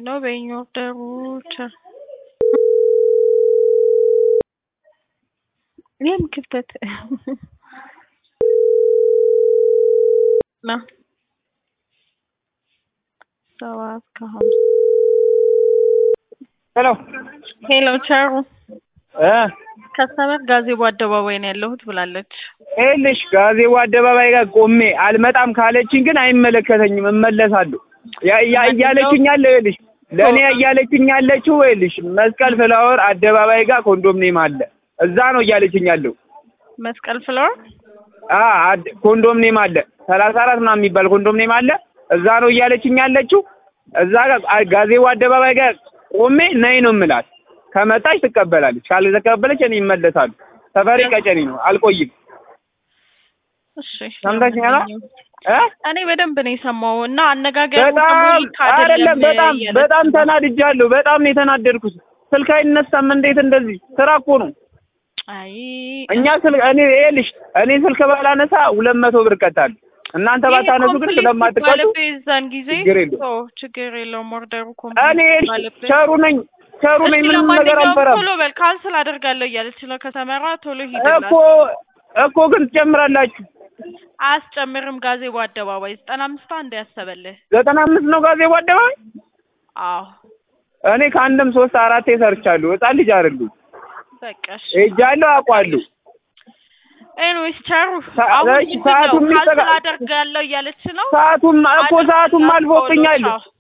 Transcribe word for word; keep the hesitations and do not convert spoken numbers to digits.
ነው በእኞርደሮች ይሄም ክፍተት ና ሰባት ከሀምሳ ሄሎ ሄሎ ቻሩ እ ከስተመር ጋዜቦ አደባባይ ነው ያለሁት ብላለች። እልሽ ጋዜቦ አደባባይ ጋር ቆሜ አልመጣም ካለችኝ ግን አይመለከተኝም እመለሳለሁ። ያ ያ እያለችኝ ያለው እልሽ ለኔ እያለችኝ ያለችው እልሽ መስቀል ፍላወር አደባባይ ጋር ኮንዶሚኒየም አለ እዛ ነው እያለችኝ ያለው። መስቀል ፍላወር አ ኮንዶሚኒየም አለ ሰላሳ አራት ምናምን የሚባል ኮንዶሚኒየም አለ እዛ ነው እያለችኝ ያለችው። እዛ ጋር ጋዜቦ አደባባይ ጋር ቆሜ ነይ ነው የምላት። ከመጣች ትቀበላለች ካልተቀበለች እኔ እመለሳለሁ። ሰፈሬ ቀጨኔ ነው አልቆይም። እሺ ሰምተሽኛል? እ እኔ በደንብ ነው የሰማው እና አነጋገሩ በጣም አይደለም በጣም በጣም ተናድጃለሁ። በጣም ነው የተናደድኩት። ስልክ አይነሳም እንዴት እንደዚህ? ስራ እኮ ነው። አይ እኛ ስልክ እኔ ይኸውልሽ እኔ ስልክ ባላነሳ ሁለት መቶ ብር እቀጣለሁ። እናንተ ባታነሱ ግን ስለማትቀጡ በዛን ጊዜ ችግር የለውም። ኦ ችግር የለውም። ኦርደሩ እኔ ቸሩ ነኝ ቸሩ ነኝ ምንም ነገር አልፈራም። ቶሎ በል ካንስል አደርጋለሁ እያለች ነው ከተመራ ቶሎ ሂድላት እኮ እኮ ግን ትጨምራላችሁ። አስጨምርም ጋዜቦ አደባባይ ዘጠና አምስት አንድ ያሰበልህ ዘጠና አምስት ነው ጋዜቦ አደባባይ። አዎ እኔ ከአንድም ሶስት አራቴ ሰርቻለሁ። ህፃን ልጅ አይደሉም። በቃሽ ሄጃለሁ አውቃለሁ። ኤኒዌይስ ቻሩ ሰዓቱም ካንስል አደርጋለሁ እያለች ነው። ሰዓቱም እኮ ሰዓቱም አልፎብኛል።